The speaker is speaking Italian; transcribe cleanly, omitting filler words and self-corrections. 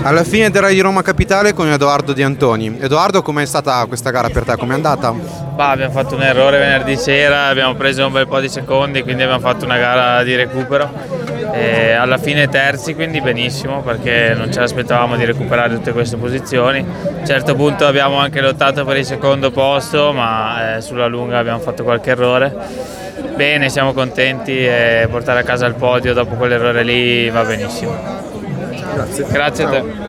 Alla fine del Rally di Roma Capitale con Edoardo Di Antoni. Edoardo, com'è stata questa gara per te? Com'è andata? Abbiamo fatto un errore venerdì sera, abbiamo preso un bel po' di secondi, quindi abbiamo fatto una gara di recupero. E alla fine terzi, quindi benissimo, perché non ce l'aspettavamo di recuperare tutte queste posizioni. A un certo punto abbiamo anche lottato per il secondo posto, ma sulla lunga abbiamo fatto qualche errore. Bene, siamo contenti e portare a casa il podio dopo quell'errore lì va benissimo. Grazie. Grazie a te.